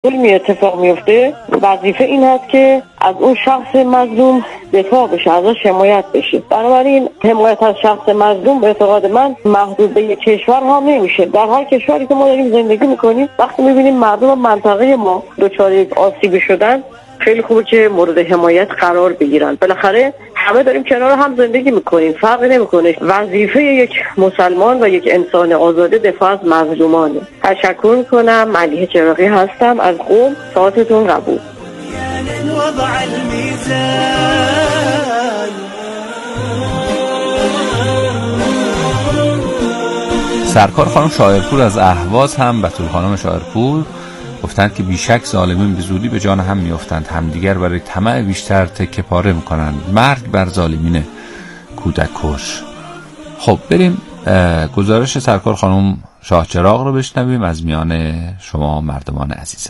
ظلمی اتفاق میفته، وظیفه این هست که از اون شخص مظلوم دفاع بشه، ازش حمایت بشه. بنابراین حمایت از شخص مظلوم به اعتقاد من محدود به یک کشور هم نمیشه. در هر کشوری که ما داریم زندگی میکنیم، وقتی میبینیم مردم منطقه ما دچار یک آسیبی شدن، خیلی خوبه که مورد حمایت قرار بگیرن. بالاخره همه داریم کنار هم زندگی میکنیم، فرقی نمیکنه. وظیفه یک مسلمان و یک انسان آزاده دفاع از مظلومانه. تشکر میکنم. ملیحه چراغی هستم از قم. ساعتتون قبول. سرکار خانم شاعرپور از اهواز هم بتول خانم شاعرپور گفتند که بیشک ظالمین به زودی به جان هم میافتند، همدیگر برای طمع بیشتر تکه پاره میکنند. مرگ بر ظالمین کودک کش. خب بریم گزارش سرکار خانم شاه چراغ رو بشنویم از میان شما مردمان عزیزم.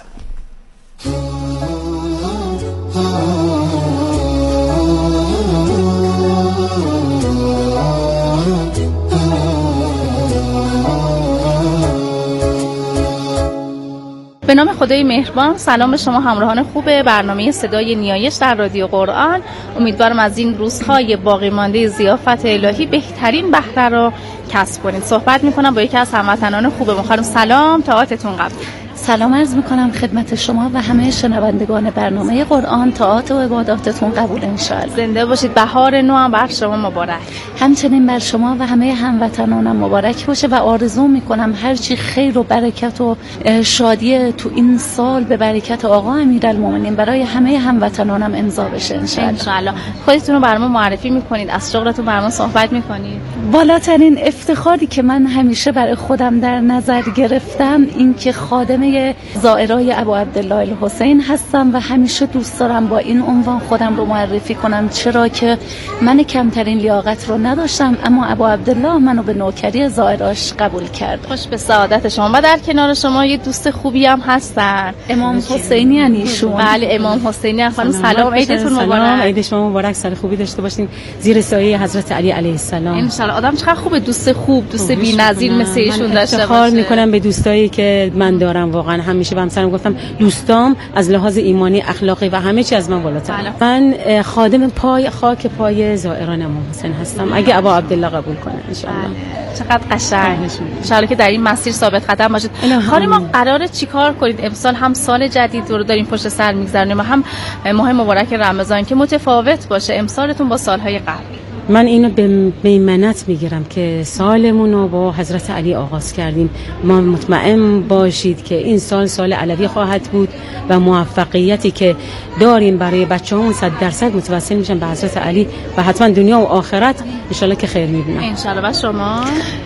به نام خدای مهربان. سلام به شما همراهان خوب برنامه صدای نیایش در رادیو قرآن. امیدوارم از این روزهای باقی مانده ضیافت الهی بهترین بهره را کسب کنید. صحبت میکنم با یکی از هموطنان خوبمون. خانم سلام، طاعتتون قبل. سلام عرض میکنم خدمت شما و همه شنوندگان برنامه قرآن. طاعت و عباداتتون قبول انشاءالله. زنده باشید. بهار نو هم بر شما مبارک. همچنین بر شما و همه هموطنانم مبارک باشه و آرزو میکنم هرچی خیر و برکت و شادی تو این سال به برکت آقا امیرالمومنین برای همه هموطنانم امضا بشه انشاءالله. خودتون رو برام معرفی میکنید، از شغلتون برام صحبت میکنید. بالاترین افتخاری که من همیشه برای خودم در نظر گرفتم این که خادم زائرای ابو عبدالله الحسین هستم و همیشه دوست دارم با این عنوان خودم رو معرفی کنم، چرا که من کمترین لیاقت رو نداشتم اما ابو عبدالله منو به نوکری زائراش قبول کرد. خوش به سعادت شما. و در کنار شما یه دوست خوبی هم هستن، امام حسینی انیشون. بله امام حسینی. خانم سلام، عیدتون مبارک. عید شما مبارک، سال خوبی داشته باشین زیر سایه حضرت علی علیه السلام ان شاء الله. آدم چقدر خوبه دوست خوب، دوست بی‌نظیر مثل ایشون داشته باشه. افتخار میکنم به دوستایی که من دارم. واقعا همیشه به همسرم گفتم دوستام از لحاظ ایمانی، اخلاقی و همه چی از من بالاتر. من خادم خاک پای زائران امام حسین هستم اگه ابا عبدالله قبول کنه ان شاء الله. چقدر قشنگ. ان شاء الله که در این مسیر ثابت قدم باشید. خانم ما قراره چیکار کنید؟ امسال هم سال جدید رو داریم پشت سر میگذرونیم و هم ماه مبارک رمضان که متفاوت باشه امسالتون با سالهای قبل. من اینو به میمنت میگیرم که سالمون رو با حضرت علی آغاز کردیم. ما مطمئن باشید که این سال علوی خواهد بود و موفقیتی که داریم برای بچه‌هامون 100% متوسل میشن به حضرت علی و حتما دنیا و آخرت انشالله که خیر میبینم. انشالله. و شما؟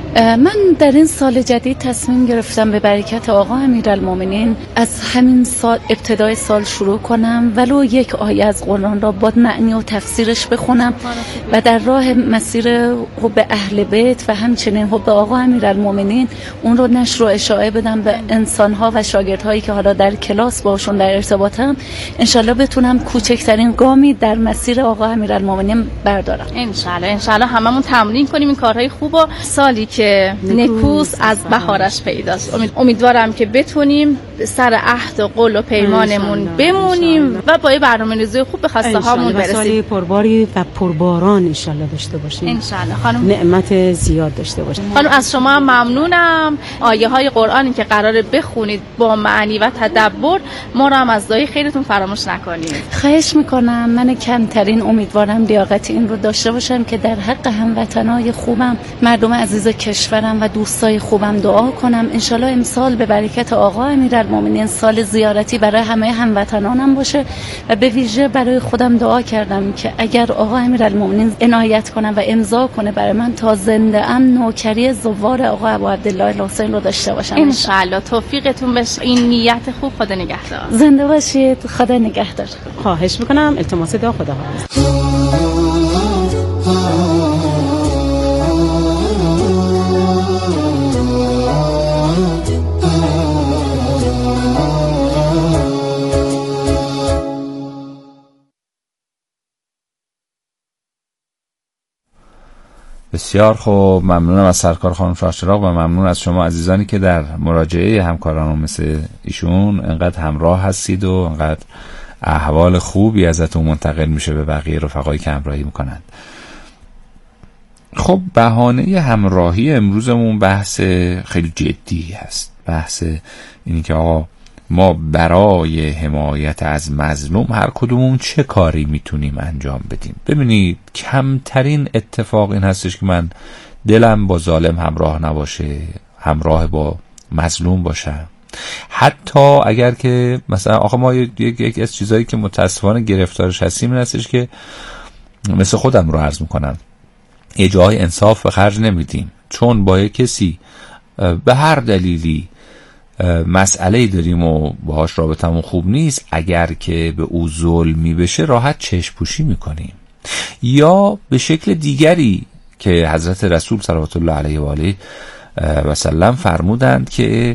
من در این سال جدید تصمیم گرفتم به برکت آقا امیرالمومنین از همین سال ابتدای سال شروع کنم ولو یک آیه از قرآن را با معنی و تفسیرش بخونم و در راه مسیر حب اهل بیت و همچنین حب آقا امیرالمومنین اون رو نشر و اشاعه بدم به انسان‌ها و شاگردهایی که حالا در کلاس باشون در ارتباطم. انشالله بتونم کوچکترین گامی در مسیر آقا امیرالمومنین بردارم. انشالله هممون تمرین کنیم این کارهای خوب و سالی که نکوس از بهارش پیداست. امیدوارم که بتونیم سر عهد و قول و پیمانمون بمونیم و با برنامه‌ریزی خوب به خواسته هامون برسیم. سالی پرباری و پرباران انشالله داشته باشیم. انشالله. خانم نعمت زیاد داشته باشیم. خانم از شما ممنونم. آیه های قرآنی که قراره بخونید با معنی و تدبر ما رو هم از دعای خیرتون فراموش نکنید. خواهش میکنم. من کمترین امیدوارم لیاقت این رو داشته باشم که در حق هموطنای خوبم، مردم عزیز کشورم و دوستای خوبم دعا کنم. انشالله امسال به برکت آقا امیرالمومنین سال زیارتی برای همه هموطنانم باشه و به ویژه برای خودم دعا کردم که اگر آقا امیرالمومنین عنایت کنه و امضا کنه برای من تا زنده ام نوکری زوار آقا ابو عبدالله الحسین رو داشته باشم. انشالله. توفیقتون بشه. این نیت خوب. خدا نگهدار. زنده باشید. خدا نگهدار. خواهش میکنم. التماس دعا. خدا حافظ. بسیار خوب، ممنونم از سرکار خانم شاهچراغ و ممنون از شما عزیزانی که در مراجعه همکاران مثل ایشون انقدر همراه هستید و انقدر احوال خوبی ازتون منتقل میشه به بقیه رفقایی که همراهی میکنند. خب بهانه همراهی امروزمون بحث خیلی جدی هست، بحث اینی که آقا ما برای حمایت از مظلوم هر کدومون چه کاری میتونیم انجام بدیم. ببینید کمترین اتفاق این هستش که من دلم با ظالم همراه نباشه، همراه با مظلوم باشم. حتی اگر که مثلا آخه ما یک از چیزایی که متاسفانه گرفتارش هستیم این هستش که مثل خودم رو عرض میکنم، یه جای انصاف به خرج نمیدیم، چون با کسی به هر دلیلی مسئله‌ای داریم و باهاش رابطمون خوب نیست، اگر که به او ظلمی بشه راحت چشم پوشی میکنیم، یا به شکل دیگری که حضرت رسول صلوات الله علیه و آله و سلم فرمودند که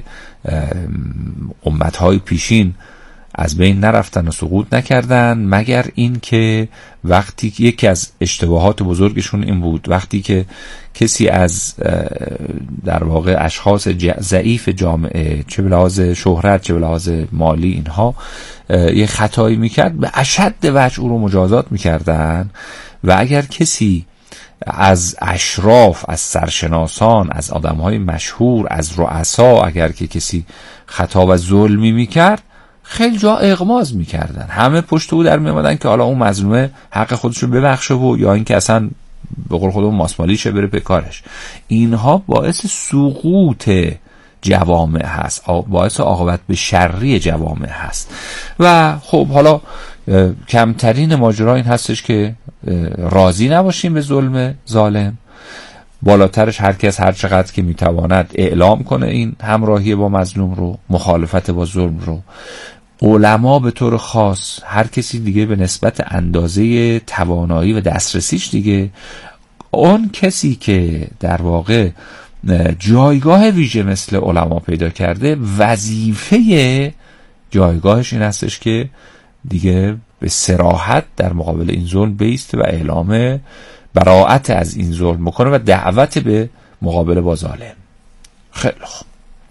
امتهای پیشین از بین نرفتن و سقوط نکردن مگر این که وقتی یکی از اشتباهات بزرگشون این بود وقتی که کسی از در واقع اشخاص ضعیف جامعه، چه به لحاظ شهرت چه به لحاظ مالی اینها، یه خطایی میکرد به اشد وجه او رو مجازات میکردن، و اگر کسی از اشراف، از سرشناسان، از آدمهای مشهور، از رؤسا اگر که کسی خطا و ظلمی میکرد خیلی جا اغماض میکردن، همه پشت او در میامدن که حالا اون مظلومه حق خودش رو ببخشه و یا اینکه اصلا به قول خودمون ماسمالیشه بره به کارش. اینها باعث سقوط جوامع هست، باعث عاقبت به شری جوامع هست. و خب حالا کمترین ماجرا این هستش که راضی نباشیم به ظلم ظالم، بالاترش هر کس هر چقدر که میتواند اعلام کنه این همراهی با مظلوم رو، مخالفت با ظلم رو. علما به طور خاص، هر کسی دیگه به نسبت اندازه توانایی و دسترسیش دیگه، اون کسی که در واقع جایگاه ویژه مثل علما پیدا کرده، وظیفه جایگاهش این هستش که دیگه به صراحت در مقابل این ظلم بیسته و اعلام براءت از این ظلم بکنه و دعوت به مقابله با ظالم. خیلی خوب،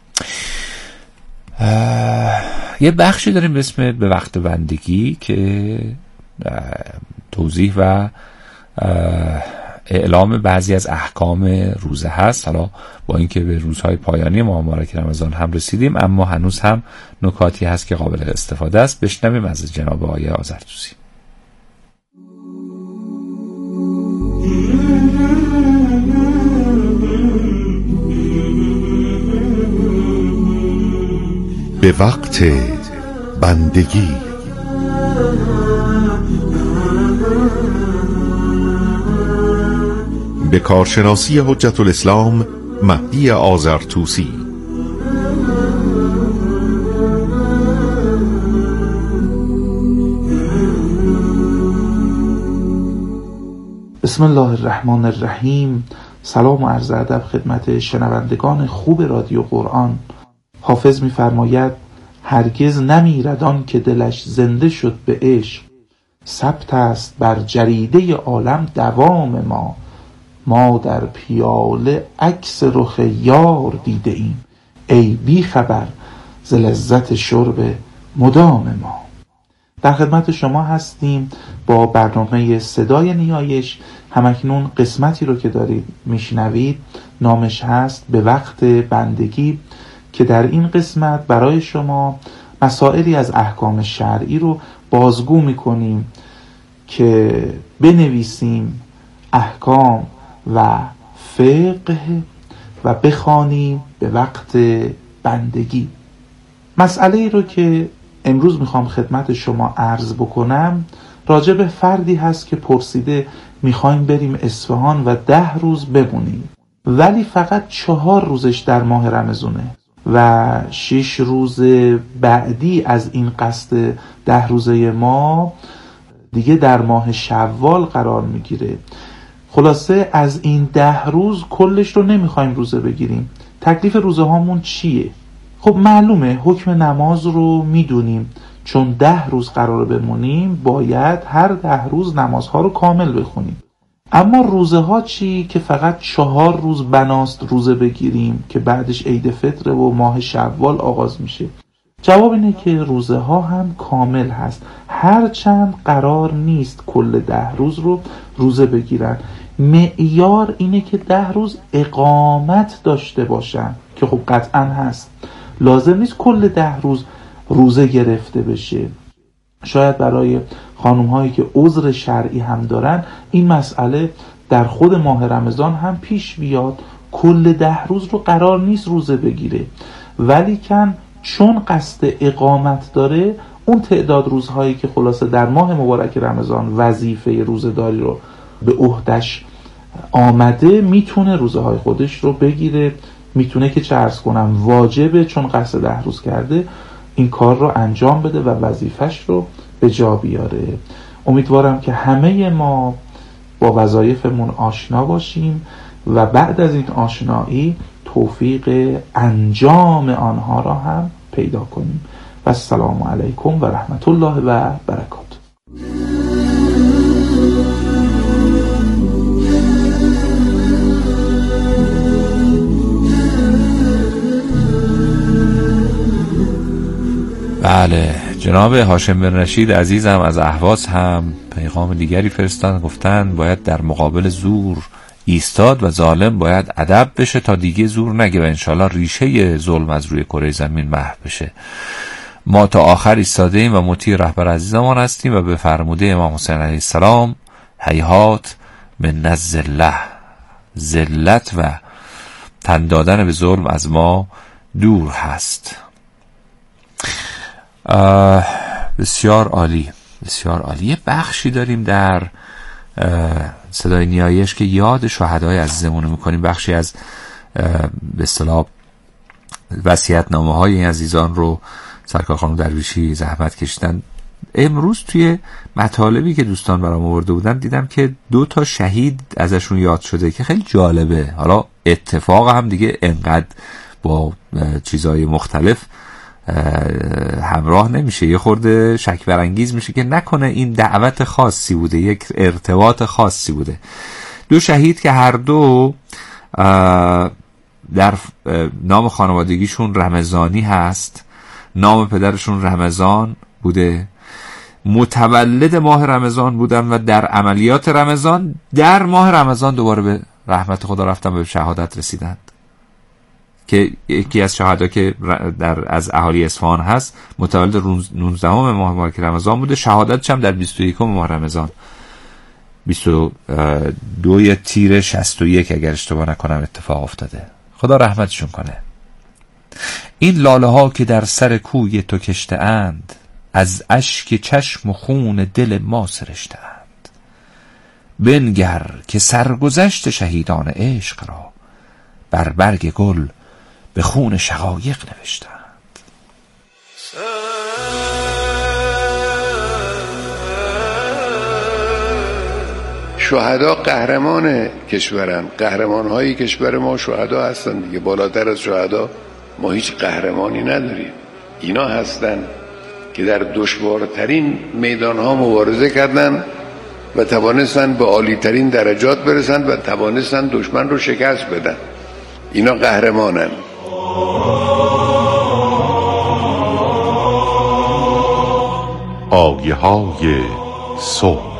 یه بخشی داریم به اسم به وقت بندگی که توضیح و اعلام بعضی از احکام روزه هست. حالا با اینکه به روزهای پایانی ماه مبارک رمضان هم رسیدیم، اما هنوز هم نکاتی هست که قابل استفاده است. بشنویم از جناب آقای آذرتوسی. به وقت بندگی. به کارشناسی حجت الاسلام مهدی آذرتوسی. بسم الله الرحمن الرحیم. سلام و عرض ادب خدمت شنوندگان خوب رادیو قرآن. حافظ می‌فرماید هرگز نمیرد آن که دلش زنده شد به عشق، ثبت است بر جریده عالم دوام ما در پیاله عکس رخ یار دیده ایم، ای بی خبر ز لذت شرب مدام ما. در خدمت شما هستیم با برنامه صدای نیایش. همکنون قسمتی رو که دارید میشنوید نامش هست به وقت بندگی، که در این قسمت برای شما مسائلی از احکام شرعی رو بازگو میکنیم که بنویسیم احکام و فقه و بخوانیم به وقت بندگی. مسئله رو که امروز میخوام خدمت شما عرض بکنم راجع به فردی هست که پرسیده میخوایم بریم اصفهان و 10 روز بمونیم، ولی فقط 4 روزش در ماه رمضانه و 6 روز بعدی از این قصد 10 روزه ما دیگه در ماه شوال قرار میگیره. خلاصه از این 10 روز کلش رو نمیخوایم روزه بگیریم. تکلیف روزه هامون چیه؟ خب معلومه حکم نماز رو میدونیم، چون 10 روز قرار بمونیم باید هر 10 روز نمازها رو کامل بخونیم. اما روزه ها چی که فقط 4 روز بناست روزه بگیریم که بعدش عید فطر و ماه شوال آغاز میشه؟ جواب اینه که روزه ها هم کامل هست، هرچند قرار نیست کل 10 روز رو روزه بگیرن. معیار اینه که 10 روز اقامت داشته باشن که خب قطعا هست. لازم نیست کل 10 روز روزه گرفته بشه. شاید برای خانم هایی که عذر شرعی هم دارن این مسئله در خود ماه رمضان هم پیش بیاد، کل 10 روز رو قرار نیست روزه بگیره، ولیکن چون قصد اقامت داره اون تعداد روزهایی که خلاصه در ماه مبارک رمضان وظیفه روزه داری رو به عهدش آمده میتونه روزه های خودش رو بگیره، میتونه که چه عرض کنم واجبه چون قصد 10 روز کرده این کار رو انجام بده و وظیفش رو به جا بیاره. امیدوارم که همه ما با وظایفمون آشنا باشیم و بعد از این آشنایی توفیق انجام آنها را هم پیدا کنیم. و السلام علیکم و رحمت الله و برکاته. بله، جناب هاشم بن رشید عزیزم از اهواز هم پیغام دیگری فرستادن، گفتن باید در مقابل زور ایستاد و ظالم باید ادب بشه تا دیگه زور نگه و انشالله ریشه ظلم از روی کره زمین محو بشه. ما تا آخر ایستاده ایم و مطیع رهبر عزیزمان هستیم و به فرموده امام حسین علیه السلام هیهات من الذله، ذلت و تن دادن به ظلم از ما دور هست. بسیار عالی، بسیار عالی. یه بخشی داریم در صدای نیایش که یاد شهدای عزیزمون میکنیم، بخشی از به اصطلاح وصیت‌نامه های این عزیزان رو سرکار خانم درویشی زحمت کشیدن. امروز توی مطالبی که دوستان برام آورده بودن دیدم که 2 تا شهید ازشون یاد شده که خیلی جالبه. حالا اتفاق هم دیگه انقدر با چیزهای مختلف همراه نمیشه، یه خورده شک برانگیز میشه که نکنه این دعوت خاصی بوده، یک ارتباط خاصی بوده. 2 شهید که هر دو در نام خانوادگیشون رمضانی هست، نام پدرشون رمضان بوده، متولد ماه رمضان بودن و در عملیات رمضان در ماه رمضان دوباره به رحمت خدا رفتن و به شهادت رسیدند. که یکی از شهدا که از اهالی اصفهان هست متولد 19 ماه مبارک رمضان بوده، شهادتش هم در 21 ماه رمضان 22 تیر 61 اگر اشتباه نکنم اتفاق افتاده. خدا رحمتشون کنه. این لاله ها که در سر کوی تو کشته اند، از اشک چشم و خون دل ما سرشته اند. بنگر که سرگذشت شهیدان عشق را، بر برگ گل به خون شقایق نوشتند. شهدا قهرمان کشورن، قهرمان‌های کشور ما شهدا هستن دیگه. بالاتر از شهدا ما هیچ قهرمانی نداریم. اینا هستن که در دشوارترین میدان‌ها مبارزه کردن و توانستن به عالی‌ترین درجات برسن و توانستن دشمن رو شکست بدن. اینا قهرمانن. آیه‌های سرخ.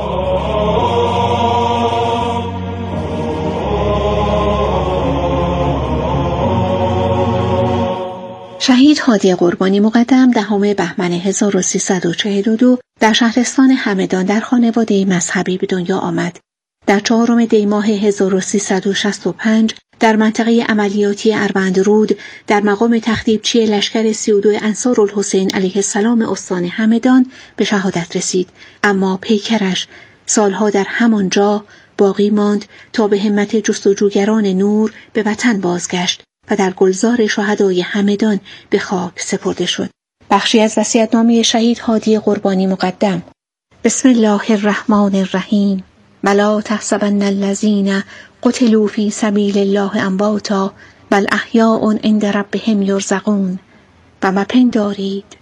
شهید هادی قربانی مقدم 10 بهمن 1342 در شهرستان همدان در خانواده مذهبی به دنیا آمد. در 4 دی ماه 1365 در منطقه عملیاتی اروندرود در مقام تخریبچی لشکر 32 انصارالحسین علیه السلام استان همدان به شهادت رسید، اما پیکرش سالها در همان جا باقی ماند تا به همت جستجوگران نور به وطن بازگشت و در گلزار شهدای همدان به خاک سپرده شد. بخشی از وصیت‌نامه شهید هادی قربانی مقدم. بسم الله الرحمن الرحیم. ولا تحسبن الذین قتلوا فی سبیل الله امواتا بل احیاء عند ربهم یرزقون. و مپندارید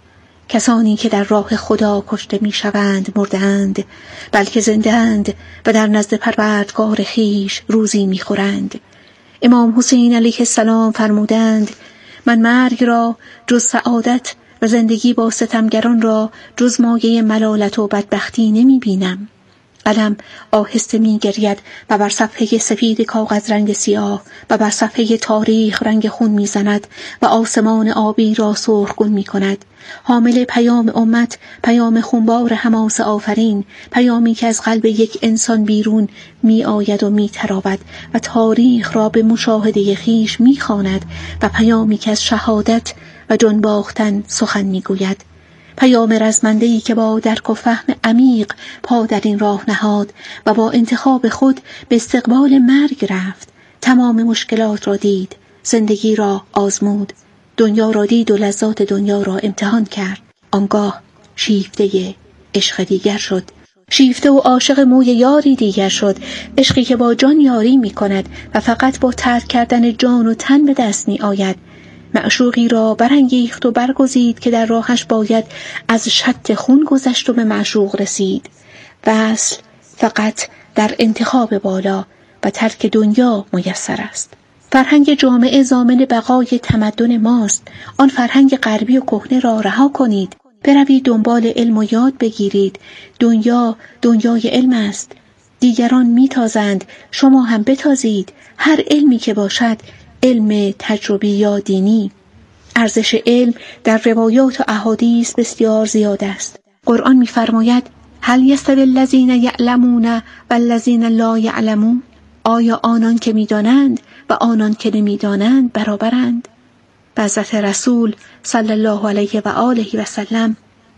کسانی که در راه خدا کشته می شوند مردند، بلکه زنده‌اند و در نزد پروردگار خویش روزی می خورند. امام حسین علیه السلام فرمودند: من مرگ را جز سعادت و زندگی با ستمگران را جز مایه ملالت و بدبختی نمی بینم. قلم آهسته می گرید و بر صفحه سفید کاغذ رنگ سیاه و بر صفحه تاریخ رنگ خون می زند و آسمان آبی را سرخگون می کند. حامل پیام امت، پیام خونبار حماس آفرین، پیامی که از قلب یک انسان بیرون می آید و می تراود و تاریخ را به مشاهده خویش می خواند و پیامی که از شهادت و جان باختن سخن می گوید. پیام رزمنده‌ای که با درک و فهم عمیق پا در این راه نهاد و با انتخاب خود به استقبال مرگ رفت. تمام مشکلات را دید، زندگی را آزمود، دنیا را دید و لذات دنیا را امتحان کرد. آنگاه شیفته عشق دیگر شد، شیفته و عاشق موی یاری دیگر شد، عشقی که با جان یاری می کند و فقط با ترک کردن جان و تن به دست می آید. معشوقی را برانگیخت و برگزید که در راهش باید از شط خون گذشت و به معشوق رسید. وصل فقط در انتخاب بالا و ترک دنیا میسر است. فرهنگ جامعه ضامن بقای تمدن ماست. آن فرهنگ غربی و کهنه را رها کنید، بروید دنبال علم و یاد بگیرید. دنیا دنیای علم است. دیگران میتازند، شما هم بتازید. هر علمی که باشد، علم تجربی یا دینی. ارزش علم در روایات و احادیث بسیار زیاد است. قرآن می‌فرماید: هل یستوی الذین یعلمون والذین لا یعلمون؟ آیا آنان که می‌دانند و آنان که نمی‌دانند برابرند؟ و حضرت رسول صلی الله علیه و آله و سلم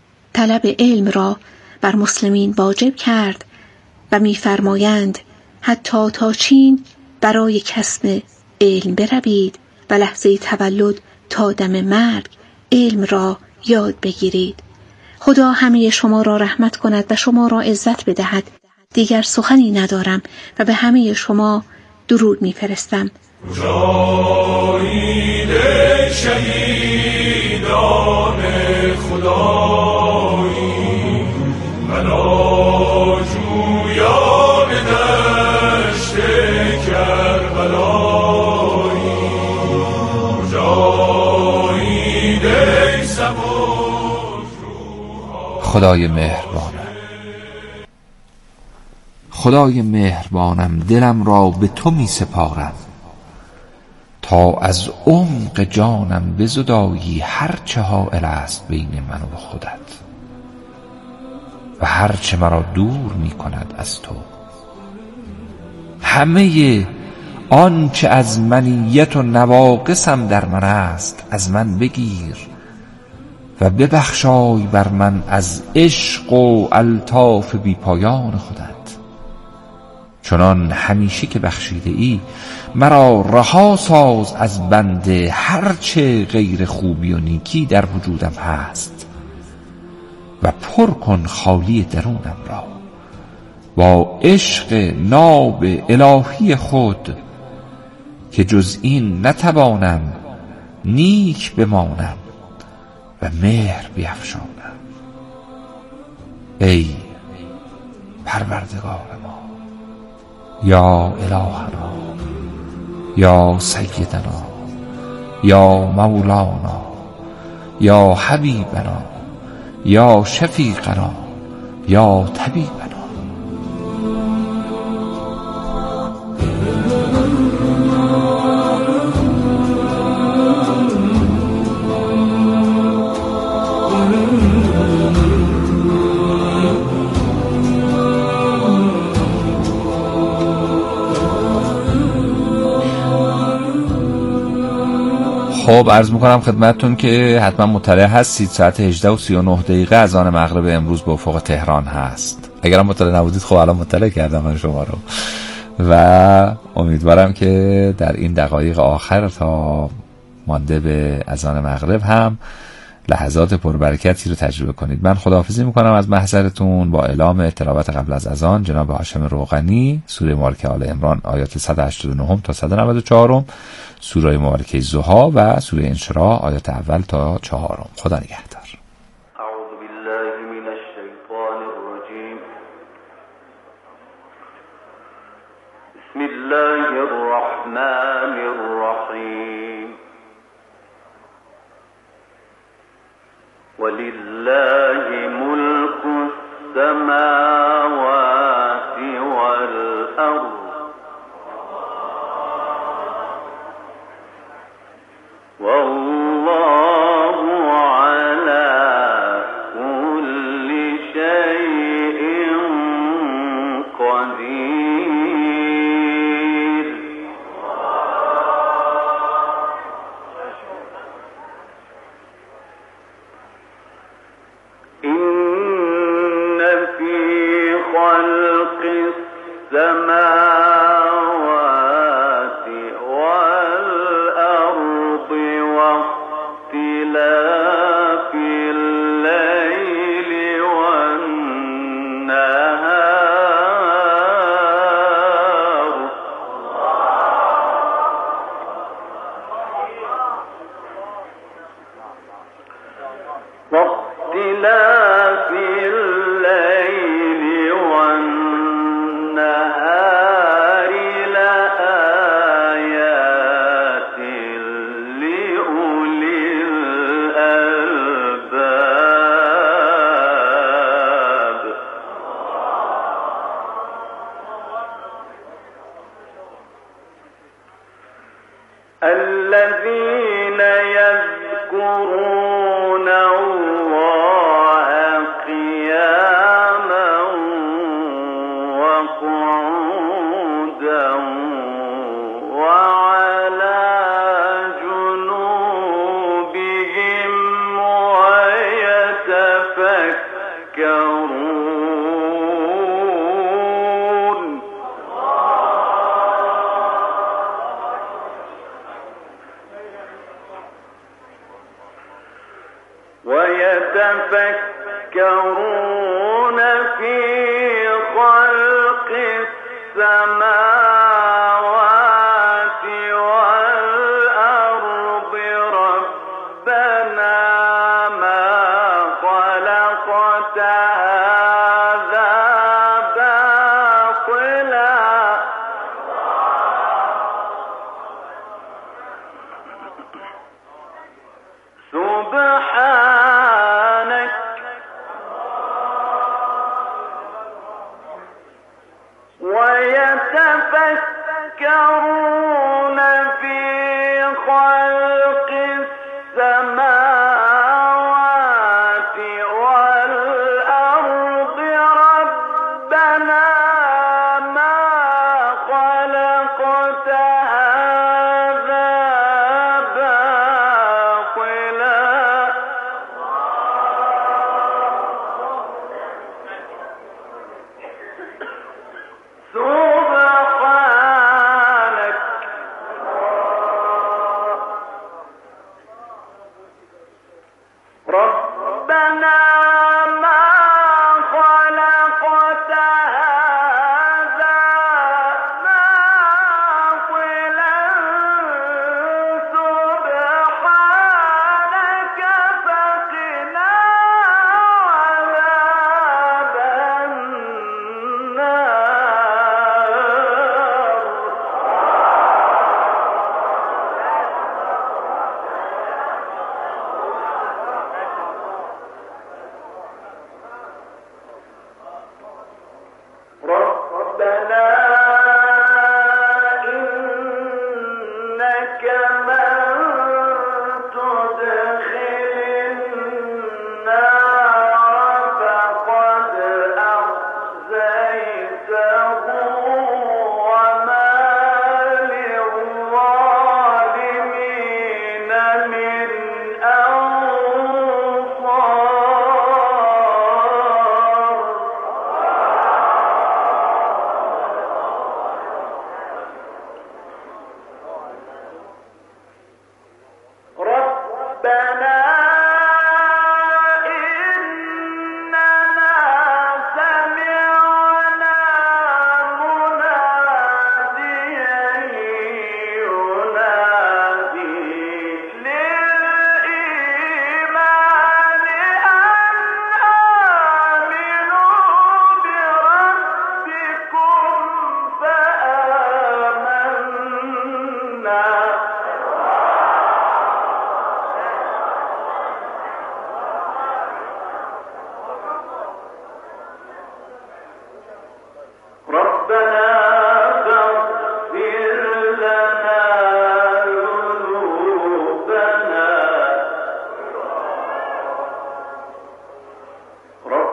طلب علم را بر مسلمین واجب کرد و می‌فرمایند حتی تا چین برای کسب علم بروید و لحظه تولد تا دم مرگ علم را یاد بگیرید. خدا همه شما را رحمت کند و شما را عزت بدهد. دیگر سخنی ندارم و به همه شما درود می‌فرستم. جاوید شهیدان خدایی بلاجویان دشت کربلایی جاوید سبک خدای مهربانم، خدای مهربانم، دلم را به تو می سپارم تا از عمق جانم بزدایی هرچه حائل است بین من و خودت و هرچه مرا دور می کند از تو. همه آنچه از منیت و نواقصم در من است از من بگیر و ببخشای بر من از عشق و الطاف بی پایان خودت. چنان همیشه که بخشیده ای مرا رها ساز از بند هرچه غیر خوبی و نیکی در وجودم هست و پر کن خالی درونم را با عشق ناب الهی خود که جز این نتوانم نیک بمانم و مهر بیفشانم. ای پروردگار ما، یا الهنا، یا سیدنا، یا مولانا، یا حبیبنا، یا شفیقنا، یا طبیبنا. خب عرض میکنم خدمتتون که حتما مطلع هستید ساعت 18:39 از آن مغرب امروز به افق تهران هست. اگرم مطلع نبودید خب الان مطلع کردم من شما رو و امیدوارم که در این دقایق آخر تا مانده به اذان مغرب هم لحظات پربرکتی رو تجربه کنید. من خداحافظی میکنم از محضرتون با اعلام تلاوت قبل از اذان جناب هاشم روغنی سوره مبارکه آل عمران آیات 189 تا 194، سوره مبارکه ضحی و سوره انشراح آیات اول تا 4. خدا نگهدار. بسم الله الرحمن الرحيم. ولله ملك السماوات والأرض والله على كل شيء قدير. إن في خلق السماوات والأرض واختلاف الليل والنهار واختلاف الليل والنهار لآيات لأولي الألباب. الذين يذكرون الله قياما وقعودا وعلى جنوبهم ويتفكرون في خلق السماوات والأرض ربنا ما خلقت هذا باطلا سبحانك ويتفكرون في خلق السماوات والأرض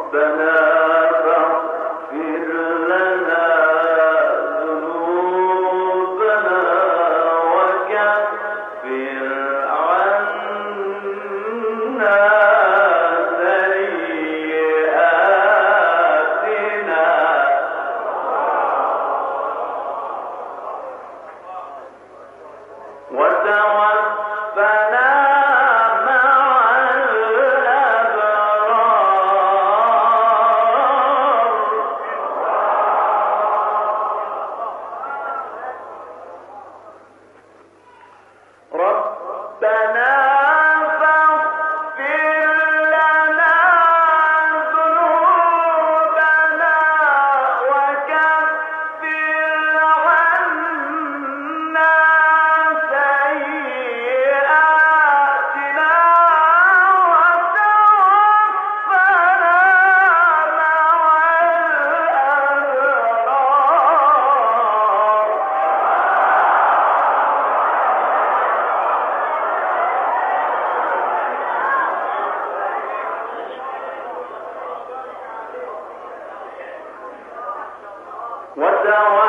وتوفنا